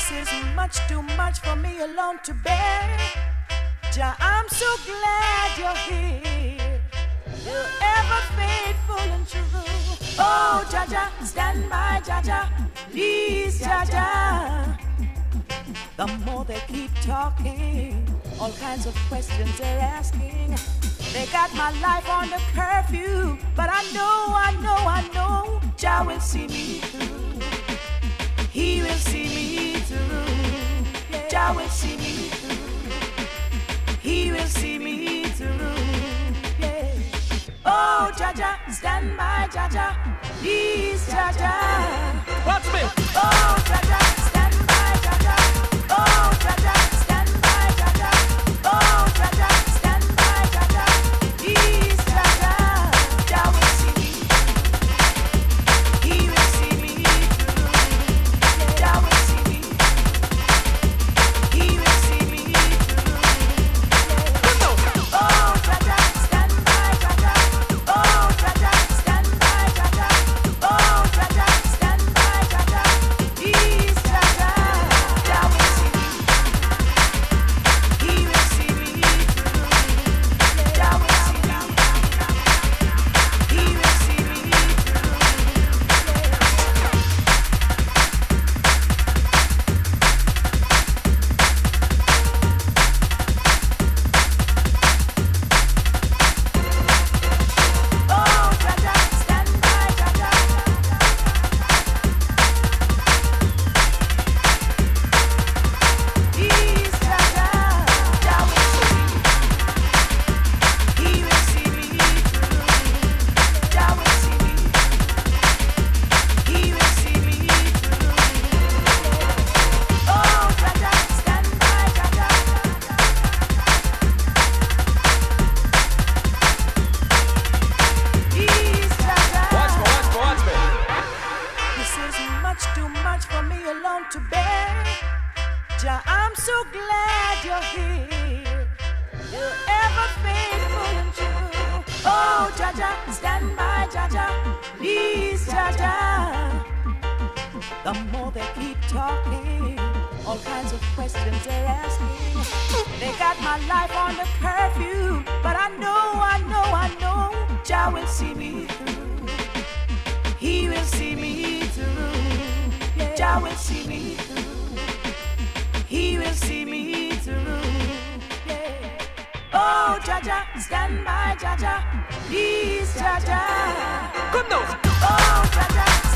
This is much too much for me alone to bear. Jah, I'm so glad you're here. You're ever faithful and true. Oh, Jah Jah, stand by, Jah Jah, please, Jah Jah. The more they keep talking, all kinds of questions they're asking. They got my life on the curfew, but I know, Jah will see me through. He will see me through. Jah will see me through. He will see me through. Yeah. Oh, Jah Jah, stand by, Jah Jah, please, Jah Jah. Watch me. Oh, Jah Jah, stand by, Jah Jah. Oh, Jah Jah, stand by, Jah Jah. Oh, Jah Jah, stand by, Jah Jah, please, Jah Jah. Jah will see me. He will see me through. Jah will see me. He will see me through. Oh, Jah Jah, stand by, Jah Jah. Oh, Jah Jah, stand by, Jah Jah. Oh, Jah Jah, stand by, Jah Jah. Please, Jah Jah. Jah will see me. He will see me through. Jah will see me. He will see me through. Oh, Jah Jah, stand by, Jah Jah. Please, Jah Jah. Jah will see me. He will see me through. Jah will see me. He will see me through. Oh, Jah Jah, stand by, Jah Jah. Please, Jah Jah. Watch me. This is much too much for me alone to bear. Jah, I'm so glad you're here. You're ever faithful and true. Oh, Jah Jah, stand by, Jah Jah, please, Jah Jah. The more they keep talking, all kinds of questions they're asking. They got my life on the curfew, but I know, Jah will see me through. He will see me through. Jah will see me through. He will see me through. Yeah. Oh, Jah Jah, stand by, Jah Jah, please, Jah Jah. Come now. Oh, Jah Jah.